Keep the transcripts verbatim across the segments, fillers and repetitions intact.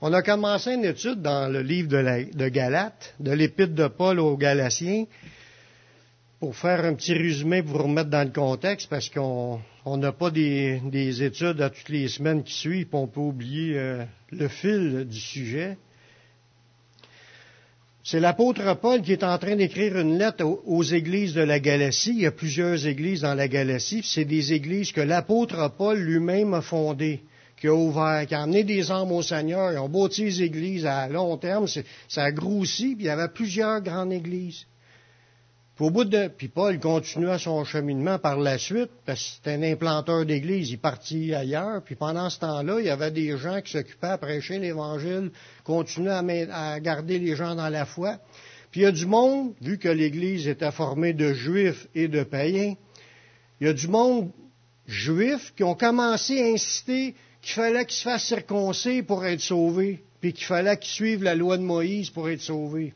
On a commencé une étude dans le livre de, la, de Galates, de l'épître de Paul aux Galatiens, pour faire un petit résumé pour vous remettre dans le contexte, parce qu'on n'a pas des, des études à toutes les semaines qui suivent, puis on peut oublier euh, le fil du sujet. C'est l'apôtre Paul qui est en train d'écrire une lettre aux, aux églises de la Galatie. Il y a plusieurs églises dans la Galatie. C'est des églises que l'apôtre Paul lui-même a fondées, qui a ouvert, qui a amené des âmes au Seigneur. Ils ont bâti les églises à long terme. C'est, ça a grossi, puis il y avait plusieurs grandes églises. Puis, au bout de, puis Paul continua son cheminement par la suite, parce que c'était un implanteur d'église, il partit ailleurs, puis pendant ce temps-là, il y avait des gens qui s'occupaient à prêcher l'Évangile, continuaient à, à garder les gens dans la foi. Puis il y a du monde, vu que l'église était formée de juifs et de païens, il y a du monde juif qui ont commencé à insister qu'il fallait qu'ils se fassent circoncer pour être sauvés, puis qu'il fallait qu'ils suivent la loi de Moïse pour être sauvés.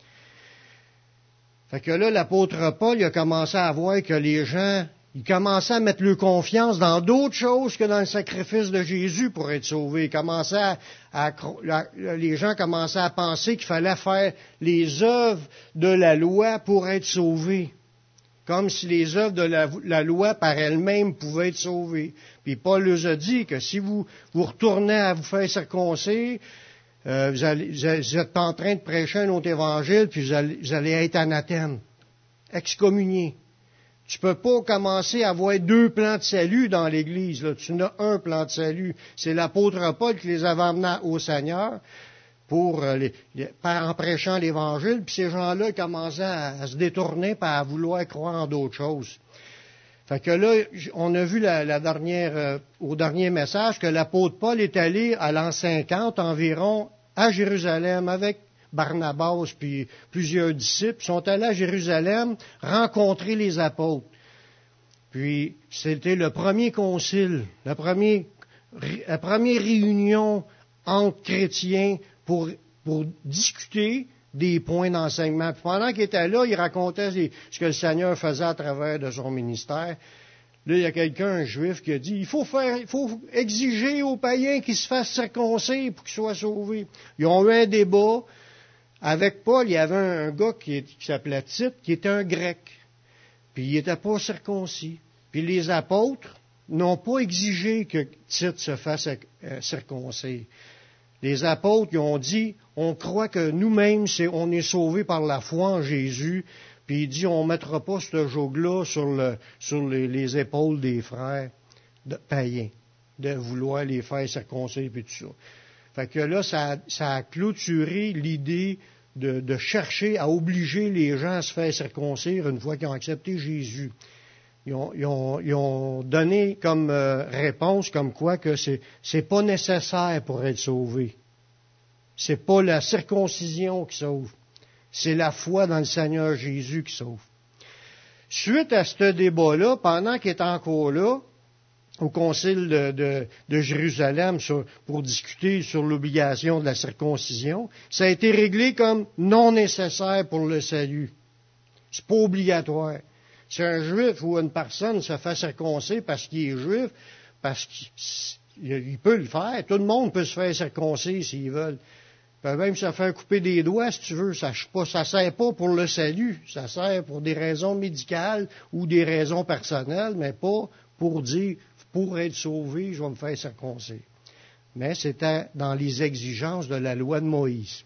Fait que là, l'apôtre Paul, il a commencé à voir que les gens, ils commençaient à mettre leur confiance dans d'autres choses que dans le sacrifice de Jésus pour être sauvés. Ils commençaient à, à, les gens commençaient à penser qu'il fallait faire les œuvres de la loi pour être sauvés. Comme si les œuvres de la, la loi par elles-mêmes pouvaient être sauvées. Puis Paul leur a dit que si vous, vous retournez à vous faire circoncire, Euh, vous, allez, vous êtes en train de prêcher un autre évangile, puis vous allez, vous allez être anathème, excommunié. Tu peux pas commencer à avoir deux plans de salut dans l'Église. Là. Tu n'as un plan de salut. C'est l'apôtre Paul qui les avait amenés au Seigneur pour euh, les, les, en prêchant l'Évangile, puis ces gens-là commençaient à, à se détourner, puis à vouloir croire en d'autres choses. Fait que là, on a vu la, la dernière, euh, au dernier message que l'apôtre Paul est allé à l'an cinquante environ à Jérusalem avec Barnabas puis plusieurs disciples. Ils sont allés à Jérusalem rencontrer les apôtres. Puis c'était le premier concile, la première, la première réunion entre chrétiens pour, pour discuter des points d'enseignement. Puis pendant qu'il était là, il racontait ce que le Seigneur faisait à travers de son ministère. Là, il y a quelqu'un, un juif, qui a dit, il faut faire, il faut exiger aux païens qu'ils se fassent circoncire pour qu'ils soient sauvés. Ils ont eu un débat. Avec Paul, il y avait un, un gars qui, qui s'appelait Tite, qui était un grec. Puis il n'était pas circoncis. Puis les apôtres n'ont pas exigé que Tite se fasse euh, circoncire. Les apôtres, ils ont dit, on croit que nous-mêmes, c'est, on est sauvés par la foi en Jésus, puis il dit, on ne mettra pas ce joug-là sur, le, sur les, les épaules des frères de, païens, de vouloir les faire circoncire, puis tout ça. Fait que là, ça, ça a clôturé l'idée de, de chercher à obliger les gens à se faire circoncire une fois qu'ils ont accepté Jésus. Ils ont, ils ont, ils ont donné comme euh, réponse comme quoi que c'est, c'est pas nécessaire pour être sauvé. C'est pas la circoncision qui sauve. C'est la foi dans le Seigneur Jésus qui sauve. Suite à ce débat-là, pendant qu'il est encore là, au concile de, de, de Jérusalem sur, pour discuter sur l'obligation de la circoncision, ça a été réglé comme non nécessaire pour le salut. C'est pas obligatoire. Si un juif ou une personne se fait circoncire parce qu'il est juif, parce qu'il peut le faire, tout le monde peut se faire circoncire s'ils veulent. Il peut même se faire couper des doigts, si tu veux. Ça ne sert pas pour le salut. Ça sert pour des raisons médicales ou des raisons personnelles, mais pas pour dire, pour être sauvé, je vais me faire circoncire. Mais c'était dans les exigences de la loi de Moïse.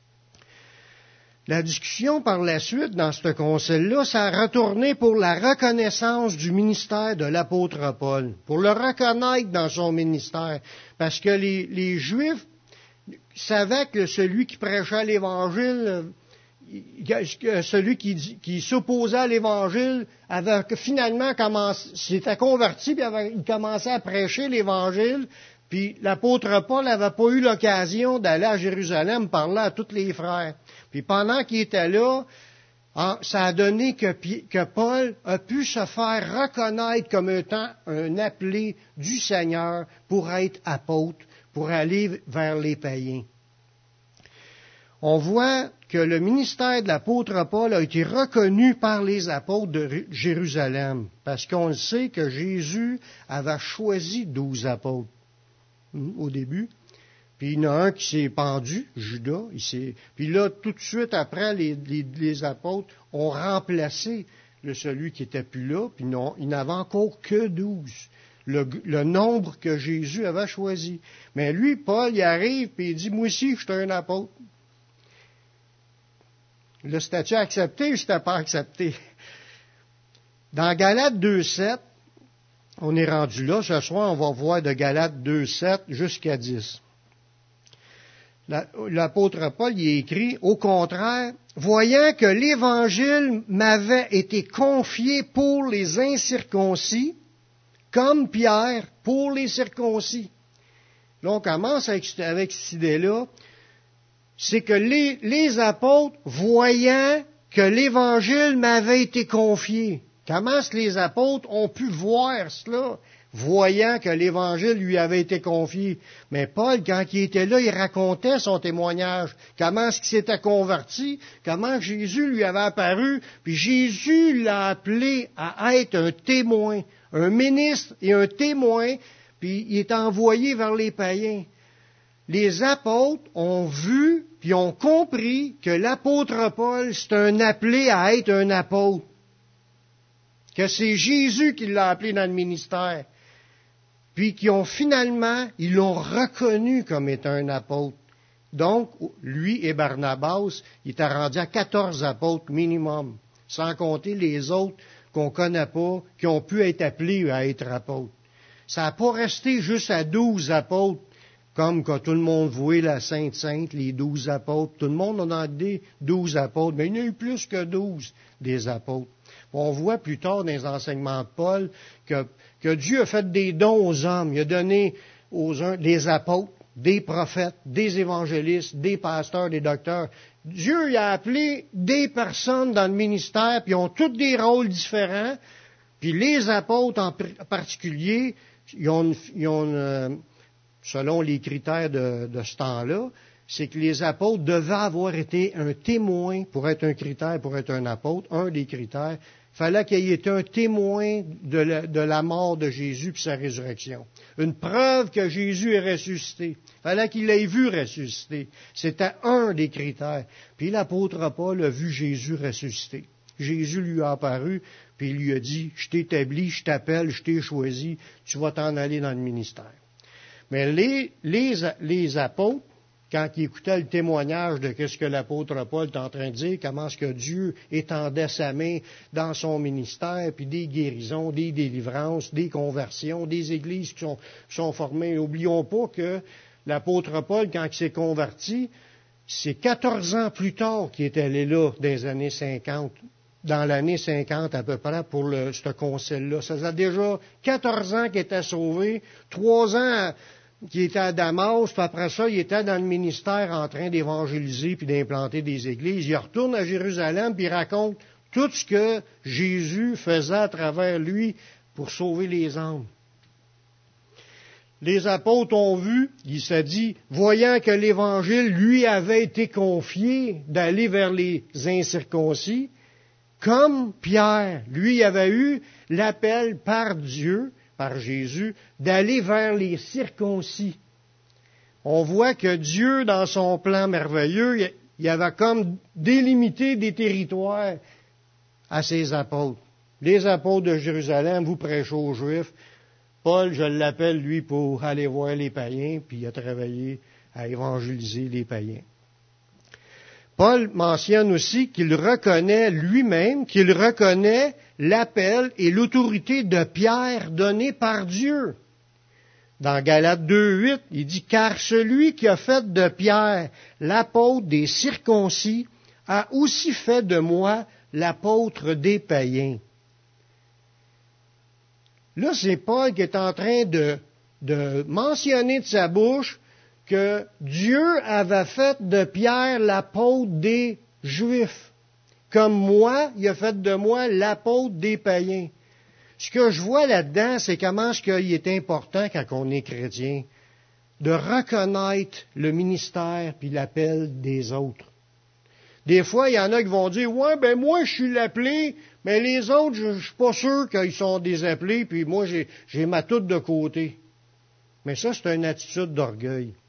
La discussion par la suite dans ce concile-là, ça a retourné pour la reconnaissance du ministère de l'apôtre Paul, pour le reconnaître dans son ministère, parce que les, les Juifs savaient que celui qui prêchait l'Évangile, celui qui, qui s'opposait à l'Évangile, avait finalement commencé, s'était converti, puis avait, il commençait à prêcher l'Évangile. Puis l'apôtre Paul n'avait pas eu l'occasion d'aller à Jérusalem parler à tous les frères. Puis pendant qu'il était là, ça a donné que, que Paul a pu se faire reconnaître comme étant un appelé du Seigneur pour être apôtre, pour aller vers les païens. On voit que le ministère de l'apôtre Paul a été reconnu par les apôtres de Jérusalem, parce qu'on sait que Jésus avait choisi douze apôtres au début. Puis Puis il y en a un qui s'est pendu, Judas. Il s'est... Puis là, tout de suite après, les, les, les apôtres ont remplacé le celui qui était plus là. Puis non, il n'avait encore que douze. Le, le nombre que Jésus avait choisi. Mais lui, Paul, il arrive et il dit, moi aussi, je suis un apôtre. Le statut accepté ou c'était pas accepté? Dans Galates deux sept, on est rendu là. Ce soir, on va voir de Galates deux sept jusqu'à dix. L'apôtre Paul y a écrit, au contraire, voyant que l'Évangile m'avait été confié pour les incirconcis, comme Pierre pour les circoncis. Là, on commence avec, avec cette idée-là. C'est que les, les apôtres, voyant que l'Évangile m'avait été confié. Comment est-ce que les apôtres ont pu voir cela, voyant que l'Évangile lui avait été confié? Mais Paul, quand il était là, il racontait son témoignage. Comment est-ce qu'il s'était converti? Comment Jésus lui avait apparu? Puis Jésus l'a appelé à être un témoin, un ministre et un témoin, puis il est envoyé vers les païens. Les apôtres ont vu, puis ont compris que l'apôtre Paul, c'est un appelé à être un apôtre. Que c'est Jésus qui l'a appelé dans le ministère. Puis qui ont finalement, ils l'ont reconnu comme étant un apôtre. Donc, lui et Barnabas, il était rendu à quatorze apôtres minimum, sans compter les autres qu'on ne connaît pas, qui ont pu être appelés à être apôtres. Ça n'a pas resté juste à douze apôtres, comme quand tout le monde vouait la Sainte Sainte, les douze apôtres. Tout le monde en a dit douze apôtres, mais il y en a eu plus que douze des apôtres. On voit plus tard dans les enseignements de Paul que, que Dieu a fait des dons aux hommes. Il a donné aux uns des apôtres, des prophètes, des évangélistes, des pasteurs, des docteurs. Dieu il a appelé des personnes dans le ministère, puis ils ont tous des rôles différents. Puis les apôtres en particulier, ils ont, une, ils ont une, selon les critères de, de ce temps-là, c'est que les apôtres devaient avoir été un témoin pour être un critère, pour être un apôtre, un des critères. Il fallait qu'il ait été un témoin de la, de la mort de Jésus puis sa résurrection. Une preuve que Jésus est ressuscité. Il fallait qu'il l'ait vu ressuscité. C'était un des critères. Puis l'apôtre Paul a vu Jésus ressuscité. Jésus lui a apparu, puis il lui a dit, je t'ai établi, je t'appelle, je t'ai choisi, tu vas t'en aller dans le ministère. Mais les, les, les apôtres, quand ils écoutaient le témoignage de ce que l'apôtre Paul est en train de dire, comment est-ce que Dieu étendait sa main dans son ministère, puis des guérisons, des délivrances, des conversions, des églises qui sont, qui sont formées. N'oublions pas que l'apôtre Paul, quand il s'est converti, c'est quatorze ans plus tard qu'il est allé là, dans les années cinquante, dans l'année cinquante à peu près, pour le, ce concile-là. Ça faisait déjà quatorze ans qu'il était sauvé, trois ans qu'il était à Damas, puis après ça, il était dans le ministère en train d'évangéliser puis d'implanter des églises. Il retourne à Jérusalem puis il raconte tout ce que Jésus faisait à travers lui pour sauver les âmes. Les apôtres ont vu, il s'est dit, voyant que l'Évangile lui avait été confié d'aller vers les incirconcis, comme Pierre, lui avait eu l'appel par Dieu, par Jésus, d'aller vers les circoncis. On voit que Dieu, dans son plan merveilleux, il avait comme délimité des territoires à ses apôtres. Les apôtres de Jérusalem, vous prêchez aux Juifs. Paul, je l'appelle, lui, pour aller voir les païens, puis il a travaillé à évangéliser les païens. Paul mentionne aussi qu'il reconnaît lui-même, qu'il reconnaît l'appel et l'autorité de Pierre donnée par Dieu. Dans Galates deux huit, il dit « Car celui qui a fait de Pierre l'apôtre des circoncis a aussi fait de moi l'apôtre des païens. » Là, c'est Paul qui est en train de, de mentionner de sa bouche que Dieu avait fait de Pierre l'apôtre des Juifs. Comme moi, il a fait de moi l'apôtre des païens. Ce que je vois là-dedans, c'est comment est-ce qu'il est important quand on est chrétien de reconnaître le ministère puis l'appel des autres. Des fois, il y en a qui vont dire, ouais, ben moi, je suis l'appelé, mais les autres, je, je suis pas sûr qu'ils sont des appelés, puis moi, j'ai, j'ai ma toute de côté. Mais ça, c'est une attitude d'orgueil.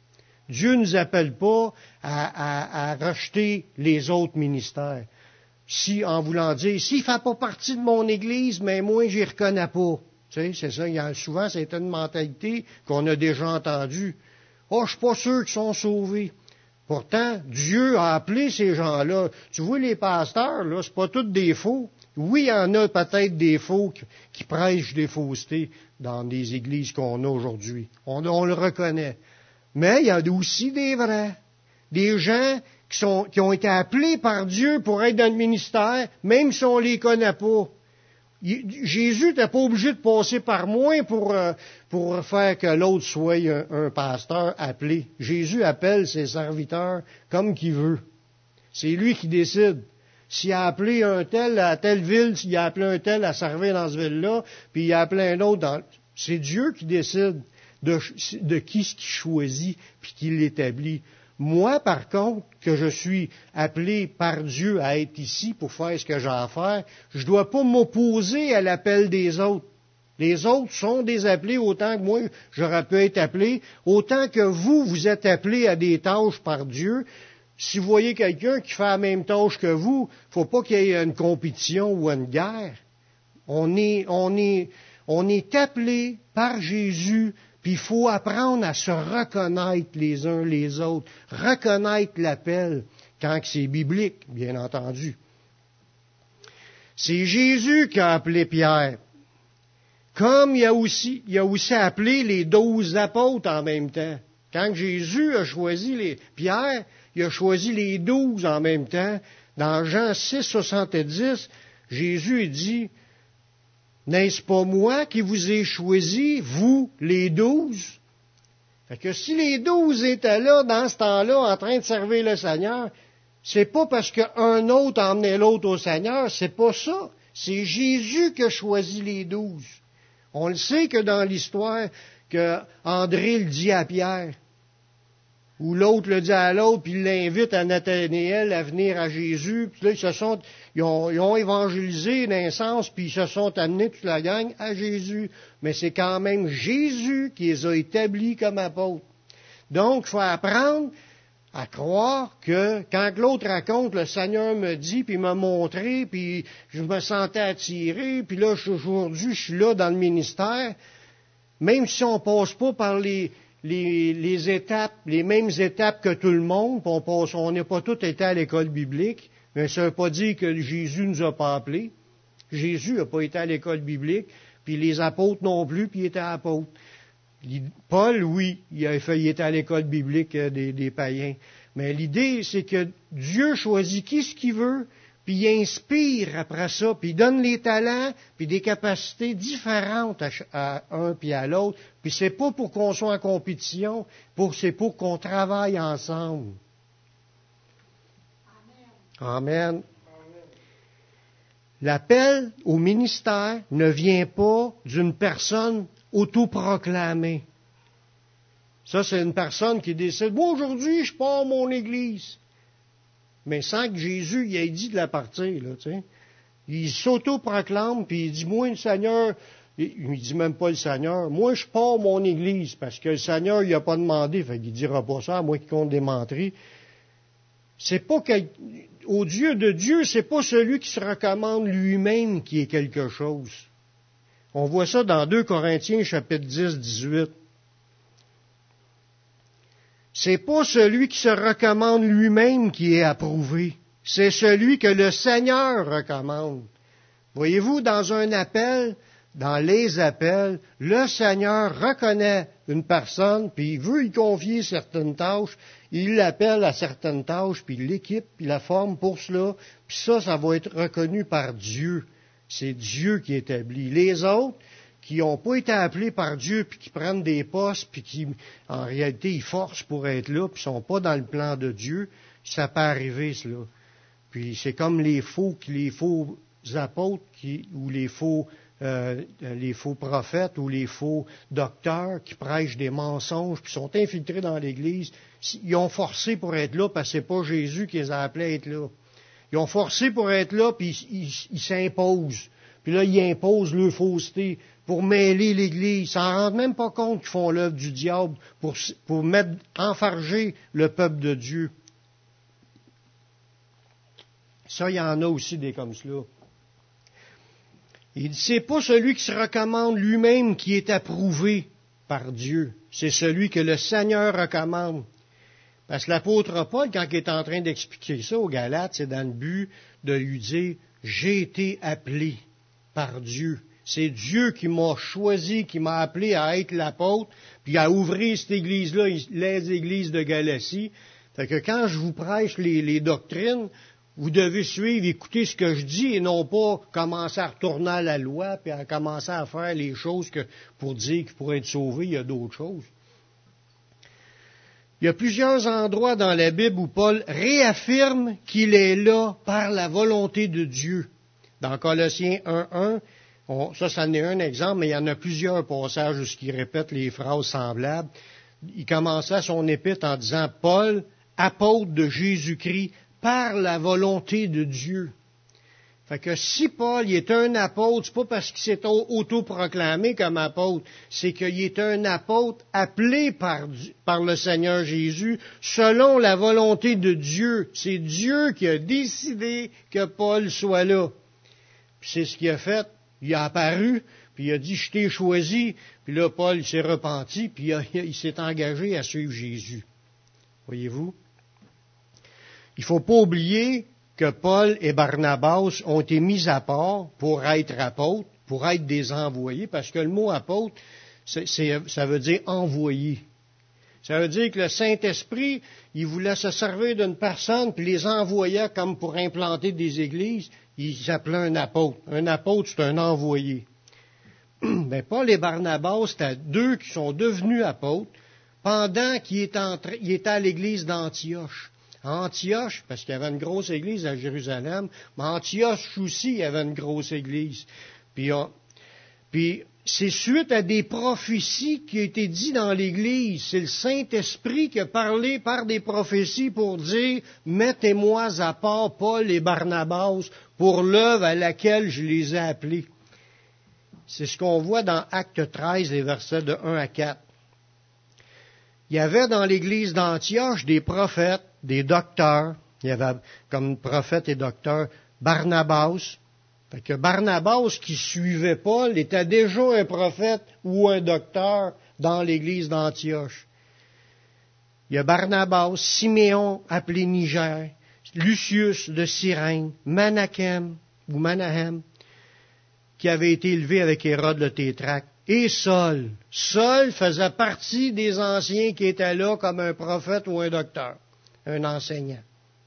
Dieu ne nous appelle pas à, à, à rejeter les autres ministères. Si, en voulant dire, s'il ne fait pas partie de mon Église, mais moi, je ne reconnais pas. Tu sais, c'est ça. Il y a, souvent, c'est une mentalité qu'on a déjà entendue. Oh, je ne suis pas sûr qu'ils sont sauvés. Pourtant, Dieu a appelé ces gens-là. Tu vois, les pasteurs, là, c'est pas tous des faux. Oui, il y en a peut-être des faux qui, qui prêchent des faussetés dans les églises qu'on a aujourd'hui. On, on le reconnaît. Mais il y a aussi des vrais. Des gens qui, sont, qui ont été appelés par Dieu pour être dans le ministère, même si on ne les connaît pas. Il, Jésus n'était pas obligé de passer par moi pour, euh, pour faire que l'autre soit un, un pasteur appelé. Jésus appelle ses serviteurs comme qu'il veut. C'est lui qui décide. S'il a appelé un tel à telle ville, s'il a appelé un tel à servir dans cette ville-là, puis il a appelé un autre dans... C'est Dieu qui décide de, de qui ce qu'il choisit, puis qui l'établit. Moi, par contre, que je suis appelé par Dieu à être ici pour faire ce que j'ai à faire, je ne dois pas m'opposer à l'appel des autres. Les autres sont des appelés autant que moi, j'aurais pu être appelé, autant que vous, vous êtes appelés à des tâches par Dieu. Si vous voyez quelqu'un qui fait la même tâche que vous, il ne faut pas qu'il y ait une compétition ou une guerre. On est, on est, on est appelés par Jésus, puis il faut apprendre à se reconnaître les uns les autres, reconnaître l'appel, quand c'est biblique, bien entendu. C'est Jésus qui a appelé Pierre. Comme il a aussi, il a aussi appelé les douze apôtres en même temps. Quand Jésus a choisi les, Pierre, il a choisi les douze en même temps. Dans Jean six, soixante-dix, Jésus dit, « N'est-ce pas moi qui vous ai choisi, vous, les douze? » Fait que si les douze étaient là, dans ce temps-là, en train de servir le Seigneur, c'est pas parce qu'un autre emmenait l'autre au Seigneur, c'est pas ça. C'est Jésus qui a choisi les douze. On le sait que dans l'histoire, que André le dit à Pierre, ou l'autre le dit à l'autre, puis il l'invite à Nathanaël à venir à Jésus. Puis là, ils se sont, ils ont, ils ont évangélisé d'un sens, puis ils se sont amenés toute la gang à Jésus. Mais c'est quand même Jésus qui les a établis comme apôtres. Donc, il faut apprendre à croire que quand l'autre raconte, le Seigneur me dit, puis il m'a montré, puis je me sentais attiré, puis là, aujourd'hui, je suis là dans le ministère, même si on passe pas par les Les, les étapes, les mêmes étapes que tout le monde, on passe, on n'est pas tous été à l'école biblique, mais ça ne veut pas dire que Jésus ne nous a pas appelés. Jésus n'a pas été à l'école biblique, puis les apôtres non plus, puis il était apôtre. Paul, oui, il, a fait, il était à l'école biblique des, des païens. Mais l'idée, c'est que Dieu choisit qui ce qu'il veut, puis il inspire après ça, puis il donne les talents, puis des capacités différentes à, à un puis à l'autre. Puis c'est pas pour qu'on soit en compétition, pour, c'est pour qu'on travaille ensemble. Amen. Amen. L'appel au ministère ne vient pas d'une personne autoproclamée. Ça, c'est une personne qui décide, bon, aujourd'hui, je pars à mon église. Mais sans que Jésus il ait dit de la partir, là, tu sais. Il s'auto-proclame, puis il dit, moi, le Seigneur, il ne dit même pas le Seigneur, moi, je pars mon église, parce que le Seigneur, il n'a pas demandé, fait qu'il ne dira pas ça, à moins qu'il compte des menteries. C'est pas quel... Au Dieu de Dieu, c'est pas celui qui se recommande lui-même qui est quelque chose. On voit ça dans deux Corinthiens, chapitre dix, dix-huit. C'est pas celui qui se recommande lui-même qui est approuvé. C'est celui que le Seigneur recommande. Voyez-vous, dans un appel, dans les appels, le Seigneur reconnaît une personne, puis il veut y confier certaines tâches, il l'appelle à certaines tâches, puis il l'équipe, puis il la forme pour cela, puis ça, ça va être reconnu par Dieu. C'est Dieu qui établit. Les autres, qui n'ont pas été appelés par Dieu, puis qui prennent des postes, puis qui, en réalité, ils forcent pour être là, puis ne sont pas dans le plan de Dieu, ça peut arriver, cela. Puis c'est comme les faux, les faux apôtres, qui, ou les faux, euh, les faux prophètes, ou les faux docteurs, qui prêchent des mensonges, puis sont infiltrés dans l'Église. Ils ont forcé pour être là, parce que c'est pas Jésus qui les a appelés à être là. Ils ont forcé pour être là, puis ils, ils, ils s'imposent. Puis là, ils imposent leur fausseté. pour mêler l'Église. Ils s'en rendent même pas compte qu'ils font l'œuvre du diable pour, pour mettre, enfarger le peuple de Dieu. Ça, il y en a aussi des comme cela. Il dit, c'est pas celui qui se recommande lui-même qui est approuvé par Dieu. C'est celui que le Seigneur recommande. Parce que l'apôtre Paul, quand il est en train d'expliquer ça aux Galates, c'est dans le but de lui dire, j'ai été appelé par Dieu. C'est Dieu qui m'a choisi, qui m'a appelé à être l'apôtre, puis à ouvrir cette église-là, les églises de Galatie. Fait que quand je vous prêche les, les doctrines, vous devez suivre, écouter ce que je dis et non pas commencer à retourner à la loi puis à commencer à faire les choses que pour dire qu'il pourrait être sauvé, il y a d'autres choses. Il y a plusieurs endroits dans la Bible où Paul réaffirme qu'il est là par la volonté de Dieu. Dans Colossiens un un, on, ça, ça en est un exemple, mais il y en a plusieurs passages où il répète les phrases semblables. Il commençait son épître en disant « Paul, apôtre de Jésus-Christ, par la volonté de Dieu. » Fait que si Paul il est un apôtre, c'est pas parce qu'il s'est autoproclamé comme apôtre, c'est qu'il est un apôtre appelé par, par le Seigneur Jésus selon la volonté de Dieu. C'est Dieu qui a décidé que Paul soit là. Puis c'est ce qu'il a fait. Il a apparu, puis il a dit « Je t'ai choisi », puis là Paul il s'est repenti, puis il, a, il s'est engagé à suivre Jésus. Voyez-vous? Il ne faut pas oublier que Paul et Barnabas ont été mis à part pour être apôtres, pour être des envoyés, parce que le mot apôtre, c'est, c'est, ça veut dire envoyé. Ça veut dire que le Saint-Esprit, il voulait se servir d'une personne, puis les envoyait comme pour implanter des églises. Il s'appelait un apôtre. Un apôtre, c'est un envoyé. Mais Paul et Barnabas, c'était deux qui sont devenus apôtres pendant qu'ils étaient, entrés, ils étaient à l'église d'Antioche. Antioche, parce qu'il y avait une grosse église à Jérusalem, mais Antioche aussi, il y avait une grosse église. Puis, on, puis c'est suite à des prophéties qui ont été dites dans l'église. C'est le Saint-Esprit qui a parlé par des prophéties pour dire « Mettez-moi à part Paul et Barnabas pour l'œuvre à laquelle je les ai appelés. » C'est ce qu'on voit dans Acte treize, les versets de un à quatre. Il y avait dans l'église d'Antioche des prophètes, des docteurs. Il y avait comme prophète et docteur Barnabas. Fait que Barnabas, qui suivait Paul, était déjà un prophète ou un docteur dans l'église d'Antioche. Il y a Barnabas, Siméon appelé Niger, Lucius de Cyrène, Menachem ou Manahem, qui avait été élevé avec Hérode le Tétrarque, et Saul. Saul faisait partie des anciens qui étaient là comme un prophète ou un docteur, un enseignant.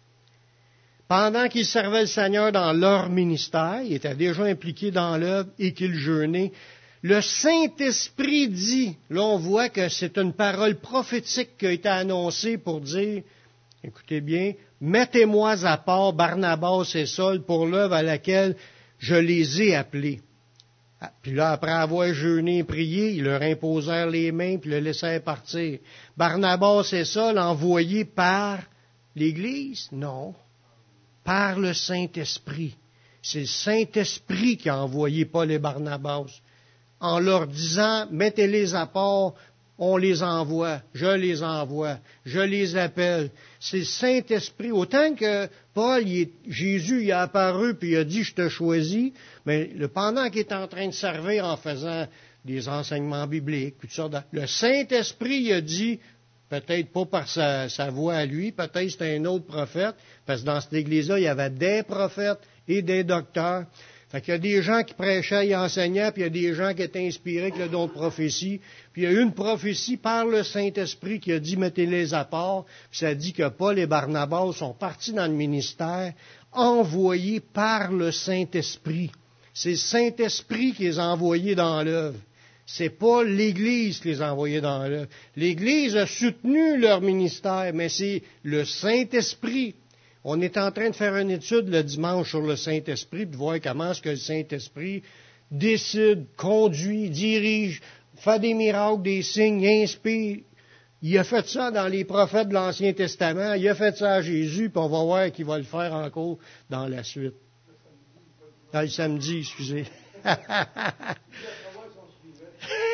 Pendant qu'ils servaient le Seigneur dans leur ministère, ils étaient déjà impliqués dans l'œuvre et qu'ils jeûnaient, le Saint-Esprit dit, là on voit que c'est une parole prophétique qui a été annoncée pour dire, écoutez bien, mettez-moi à part Barnabas et Saul pour l'œuvre à laquelle je les ai appelés. Puis là, après avoir jeûné et prié, ils leur imposèrent les mains puis le laissèrent partir. Barnabas et Saul envoyés par l'Église? Non. Par le Saint-Esprit. C'est le Saint-Esprit qui a envoyé Paul et Barnabas. En leur disant, mettez-les à part, on les envoie, je les envoie, je les appelle. C'est le Saint-Esprit. Autant que Paul, il est, Jésus, il a apparu puis il a dit, je te choisis, mais le, pendant qu'il est en train de servir en faisant des enseignements bibliques, puis tout ça, le Saint-Esprit, il a dit, peut-être pas par sa, sa voix à lui, peut-être c'était un autre prophète, parce que dans cette église-là, il y avait des prophètes et des docteurs. Fait qu'il y a des gens qui prêchaient et enseignaient, puis il y a des gens qui étaient inspirés avec le don de prophétie. Puis il y a eu une prophétie par le Saint-Esprit qui a dit « mettez-les à part », puis ça dit que Paul et Barnabas sont partis dans le ministère, envoyés par le Saint-Esprit. C'est le Saint-Esprit qui les a envoyés dans l'œuvre. C'est pas l'Église qui les a envoyés dans l'œuvre. L'Église a soutenu leur ministère, mais c'est le Saint-Esprit. On est en train de faire une étude le dimanche sur le Saint-Esprit, de voir comment est-ce que le Saint-Esprit décide, conduit, dirige, fait des miracles, des signes, inspire. Il a fait ça dans les prophètes de l'Ancien Testament, il a fait ça à Jésus, puis on va voir qu'il va le faire encore dans la suite. Ah, le samedi, excusez.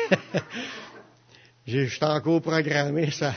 Je suis encore programmé, ça.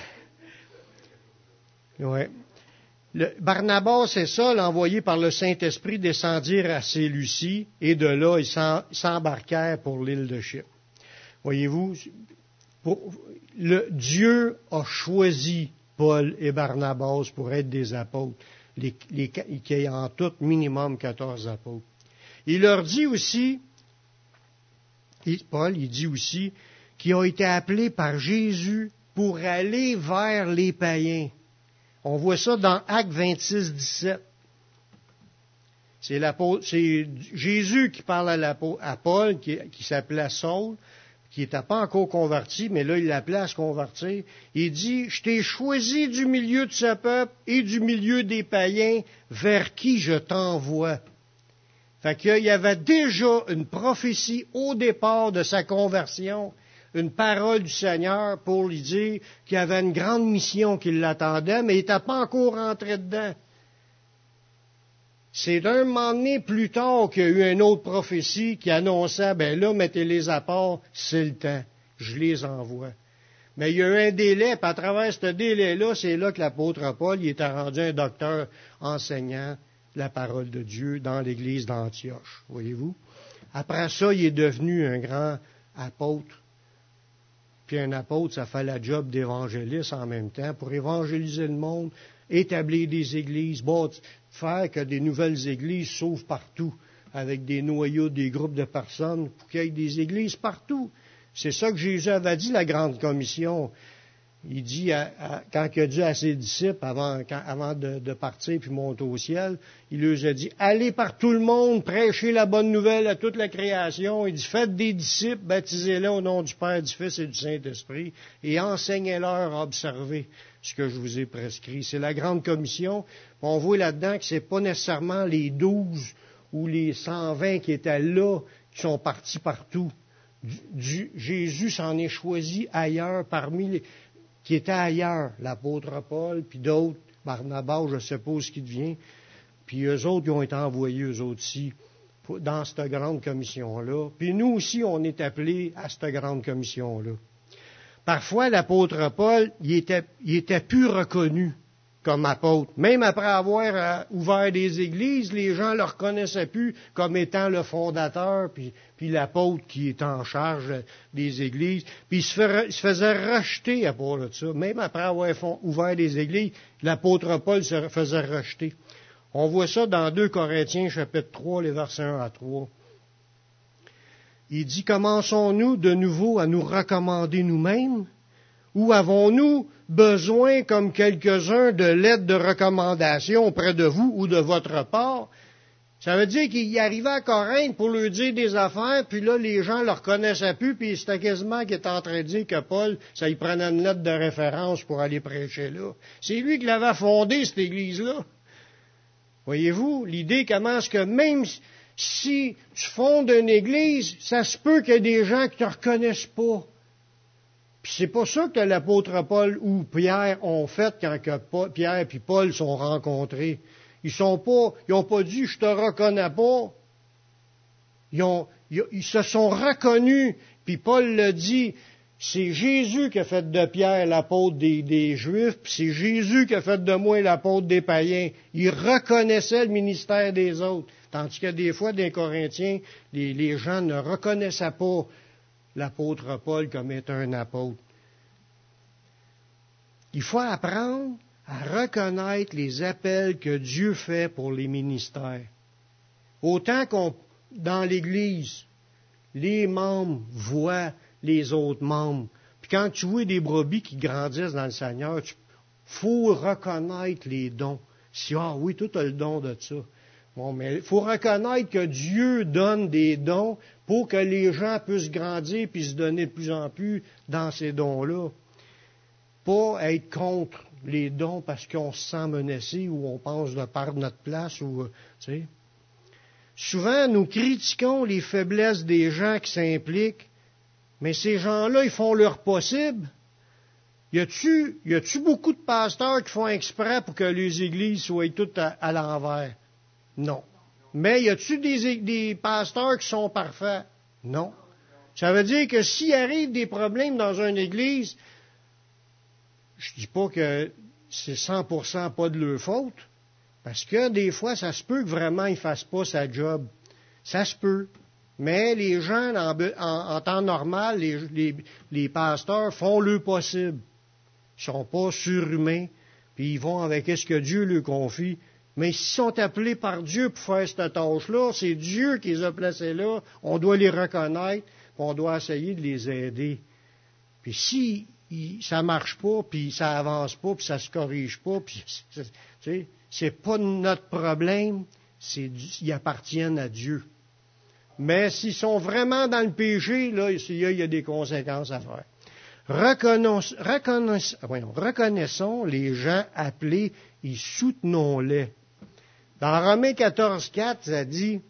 Ouais. Le, Barnabas, c'est ça, l'envoyé par le Saint-Esprit, descendirent à Séleucie, et de là, ils s'embarquèrent pour l'île de Chypre. Voyez-vous, pour, le, Dieu a choisi Paul et Barnabas pour être des apôtres, les, les, qui aient en tout minimum quatorze apôtres. Il leur dit aussi, Paul, il dit aussi, qu'ils ont été appelés par Jésus pour aller vers les païens. On voit ça dans Actes vingt-six, dix-sept. C'est, c'est Jésus qui parle à, à Paul, qui, qui s'appelait Saul, qui n'était pas encore converti, mais là, il l'appelait à se convertir. Il dit, « Je t'ai choisi du milieu de ce peuple et du milieu des païens vers qui je t'envoie. » Fait qu'il y avait déjà une prophétie au départ de sa conversion, une parole du Seigneur pour lui dire qu'il y avait une grande mission qui l'attendait, mais il n'était pas encore rentré dedans. C'est d'un moment donné plus tard qu'il y a eu une autre prophétie qui annonçait, ben là, mettez-les à part, c'est le temps, je les envoie. Mais il y a eu un délai, puis à travers ce délai-là, c'est là que l'apôtre Paul il était rendu un docteur enseignant la parole de Dieu dans l'église d'Antioche, voyez-vous. Après ça, il est devenu un grand apôtre. Puis un apôtre, ça fait la job d'évangéliste en même temps, pour évangéliser le monde, établir des églises, bon, faire que des nouvelles églises s'ouvrent partout, avec des noyaux, des groupes de personnes, pour qu'il y ait des églises partout. C'est ça que Jésus avait dit, la grande commission. Il dit, à, à, quand il a dit à ses disciples, avant, quand, avant de, de partir puis monter au ciel, il leur a dit, allez par tout le monde, prêchez la bonne nouvelle à toute la création. Il dit, faites des disciples, baptisez-les au nom du Père, du Fils et du Saint-Esprit, et enseignez-leur à observer ce que je vous ai prescrit. C'est la grande commission. On voit là-dedans que c'est pas nécessairement les douze ou les cent vingt qui étaient là, qui sont partis partout. Du, du, Jésus s'en est choisi ailleurs parmi les qui étaient ailleurs, l'apôtre Paul, puis d'autres, Barnabas, je suppose ce qui devient, puis eux autres, ils ont été envoyés, eux autres aussi, dans cette grande commission-là. Puis nous aussi, on est appelés à cette grande commission-là. Parfois, l'apôtre Paul, il était, il était plus reconnu comme apôtre. Même après avoir euh, ouvert des églises, les gens ne le reconnaissaient plus comme étant le fondateur, puis, puis l'apôtre qui est en charge des églises. Puis il se, fait, il se faisait rejeter à part de ça. Même après avoir fond, ouvert des églises, l'apôtre Paul se faisait rejeter. On voit ça dans deux Corinthiens, chapitre trois, les versets un à trois. Il dit, commençons-nous de nouveau à nous recommander nous-mêmes? Ou avons-nous besoin, comme quelques-uns, de lettres de recommandation auprès de vous ou de votre part? Ça veut dire qu'il arrivait à Corinthe pour leur dire des affaires, puis là, les gens ne le reconnaissaient plus, puis c'était quasiment qu'il était en train de dire que Paul, ça y prenait une lettre de référence pour aller prêcher là. C'est lui qui l'avait fondé, cette église-là. Voyez-vous, l'idée commence que même si tu fondes une église, ça se peut qu'il y ait des gens qui ne te reconnaissent pas. Puis c'est pas ça que l'apôtre Paul ou Pierre ont fait quand que Pierre et Paul sont rencontrés. Ils sont pas, ils ont pas dit je te reconnais pas. Ils, ont, ils, ils se sont reconnus. Puis Paul le dit, c'est Jésus qui a fait de Pierre l'apôtre des, des Juifs, puis c'est Jésus qui a fait de moi l'apôtre des païens. Ils reconnaissaient le ministère des autres. Tandis que des fois, des Corinthiens, les, les gens ne reconnaissaient pas l'apôtre Paul comme étant un apôtre. Il faut apprendre à reconnaître les appels que Dieu fait pour les ministères. Autant qu'on, dans l'Église, les membres voient les autres membres. Puis quand tu vois des brebis qui grandissent dans le Seigneur, il faut reconnaître les dons. Si, ah oui, toi, tu as le don de ça. Bon, mais il faut reconnaître que Dieu donne des dons pour que les gens puissent grandir puis se donner de plus en plus dans ces dons-là. Pas être contre les dons parce qu'on se sent menacé ou on pense de perdre notre place. Ou, tu sais. Souvent, nous critiquons les faiblesses des gens qui s'impliquent, mais ces gens-là, ils font leur possible. Y a-tu, y a-tu beaucoup de pasteurs qui font exprès pour que les églises soient toutes à, à l'envers? Non. Mais y a-tu des, des pasteurs qui sont parfaits? Non. Ça veut dire que s'il arrive des problèmes dans une église, je dis pas que c'est cent pour cent pas de leur faute, parce que des fois, ça se peut que vraiment ils fassent pas sa job. Ça se peut. Mais les gens, en, en, en temps normal, les, les, les pasteurs font le possible. Ils sont pas surhumains, puis ils vont avec ce que Dieu leur confie. Mais s'ils sont appelés par Dieu pour faire cette tâche-là, c'est Dieu qui les a placés là, on doit les reconnaître, puis on doit essayer de les aider. Puis si il, ça marche pas, puis ça avance pas, puis ça se corrige pas, puis tu sais, c'est pas notre problème, c'est ils appartiennent à Dieu. Mais s'ils sont vraiment dans le péché, là, il y a, il y a des conséquences à faire. Reconnaissons, reconnaissons, voyons, reconnaissons les gens appelés et soutenons-les. Dans Romains quatorze, quatre, ça dit,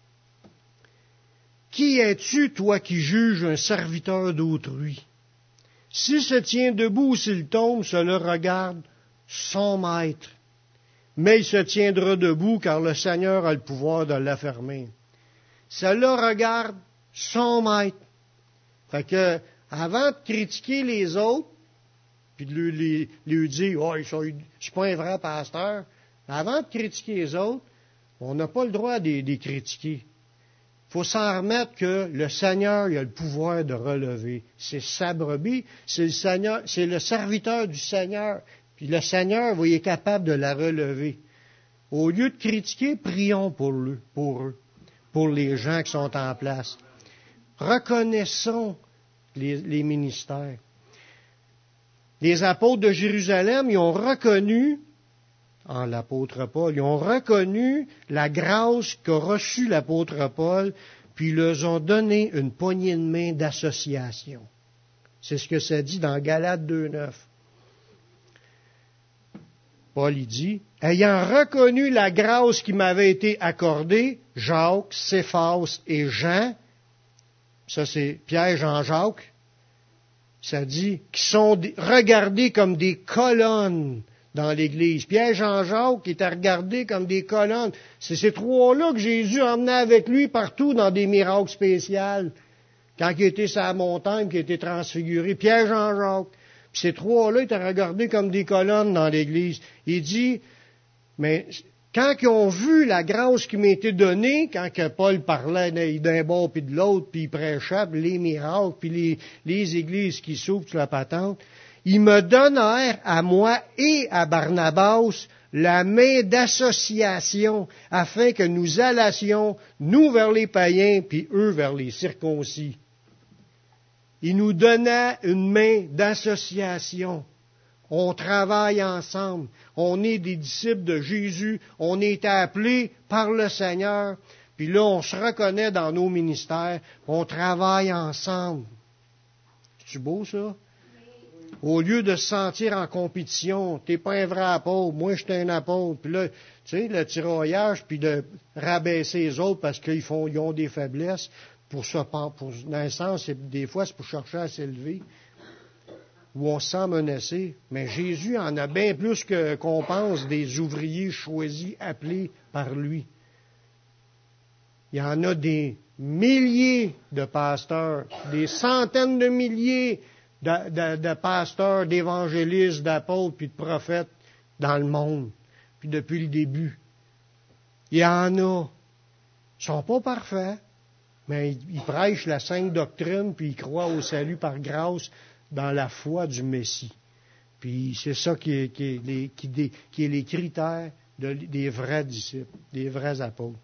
« Qui es-tu, toi, qui juges un serviteur d'autrui? S'il se tient debout ou s'il tombe, cela regarde son maître. Mais il se tiendra debout, car le Seigneur a le pouvoir de l'affermir. » Cela regarde son maître. Fait que, avant de critiquer les autres, puis de lui, lui dire, oh, je ne suis pas un vrai pasteur, avant de critiquer les autres, on n'a pas le droit de les critiquer. Il faut s'en remettre que le Seigneur il a le pouvoir de relever. C'est sa brebis, c'est le Seigneur, c'est le serviteur du Seigneur. Puis le Seigneur, vous, il est capable de la relever. Au lieu de critiquer, prions pour eux, pour eux, pour les gens qui sont en place. Reconnaissons les, les ministères. Les apôtres de Jérusalem, ils ont reconnu, en l'apôtre Paul, ils ont reconnu la grâce qu'a reçue l'apôtre Paul, puis ils leur ont donné une poignée de main d'association. C'est ce que ça dit dans Galates deux neuf. Paul y dit, « Ayant reconnu la grâce qui m'avait été accordée, Jacques, Céphas et Jean, ça c'est Pierre, Jean, Jacques, ça dit, qui sont regardés comme des colonnes dans l'Église. Pierre, Jean, Jacques étaient regardés comme des colonnes. C'est ces trois-là que Jésus emmenait avec lui partout dans des miracles spéciaux. Quand il était sur la montagne, qu'il était transfiguré. Pierre, Jean, Jacques. Puis ces trois-là étaient regardés comme des colonnes dans l'Église. Il dit, mais quand ils ont vu la grâce qui m'a été donnée, quand que Paul parlait d'un bord puis de l'autre, puis il prêchait, puis les miracles, puis les, les églises qui s'ouvrent sur la patente, ils me donnèrent à moi et à Barnabas la main d'association, afin que nous allassions, nous vers les païens, puis eux vers les circoncis. Il nous donna une main d'association. On travaille ensemble. On est des disciples de Jésus. On est appelés par le Seigneur. Puis là, on se reconnaît dans nos ministères. On travaille ensemble. C'est beau, ça? Au lieu de se sentir en compétition, t'es pas un vrai apôtre, moi je suis un apôtre. Puis là, tu sais, le tiraillage, puis de rabaisser les autres parce qu'ils font, ils ont des faiblesses. Pour ça, pour, dans un sens, des fois, c'est pour chercher à s'élever, où on se sent menacé. Mais Jésus en a bien plus que, qu'on pense des ouvriers choisis, appelés par lui. Il y en a des milliers de pasteurs, des centaines de milliers de, de, de pasteurs, d'évangélistes, d'apôtres, puis de prophètes dans le monde, puis depuis le début. Il y en a. Ils sont pas parfaits. Mais ils prêchent la sainte doctrine, puis ils croient au salut par grâce dans la foi du Messie. Puis c'est ça qui est, qui est, les, qui, qui est les critères de, des vrais disciples, des vrais apôtres.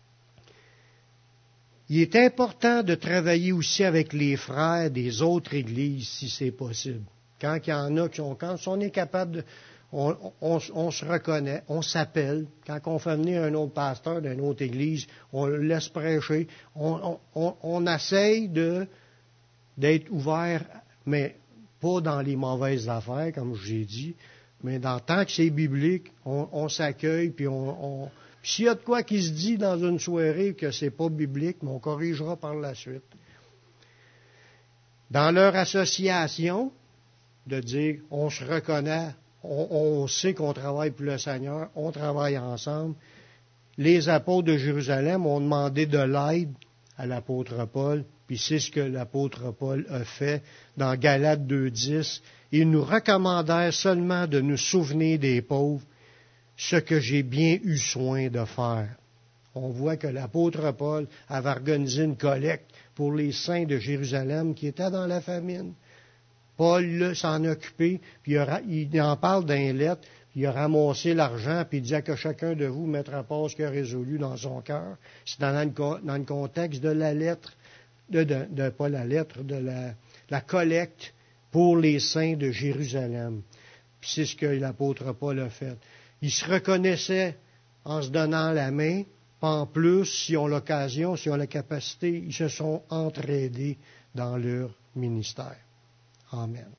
Il est important de travailler aussi avec les frères des autres églises, si c'est possible. Quand il y en a qui sont, quand on est capable de... On, on, on se reconnaît, on s'appelle. Quand on fait venir un autre pasteur d'une autre église, on le laisse prêcher. On, on, on essaye de, d'être ouvert, mais pas dans les mauvaises affaires, comme j'ai dit, mais dans tant que c'est biblique, on, on s'accueille, puis on, on puis s'il y a de quoi qui se dit dans une soirée que c'est pas biblique, mais on corrigera par la suite. Dans leur association, de dire, on se reconnaît, On, on sait qu'on travaille pour le Seigneur, on travaille ensemble. Les apôtres de Jérusalem ont demandé de l'aide à l'apôtre Paul, puis c'est ce que l'apôtre Paul a fait dans Galates deux dix. Il nous recommandait seulement de nous souvenir des pauvres, ce que j'ai bien eu soin de faire. On voit que l'apôtre Paul avait organisé une collecte pour les saints de Jérusalem qui étaient dans la famine. Paul là, s'en occupait, puis il en parle dans les lettres, puis il a ramassé l'argent, puis il disait que chacun de vous mettra pas ce qu'il a résolu dans son cœur. C'est dans le, dans le contexte de la lettre, de, de, de pas la lettre, de la, la collecte pour les saints de Jérusalem. Puis c'est ce que l'apôtre Paul a fait. Il se reconnaissait en se donnant la main. En plus, s'ils ont l'occasion, s'ils ont la capacité, ils se sont entraidés dans leur ministère. Amen.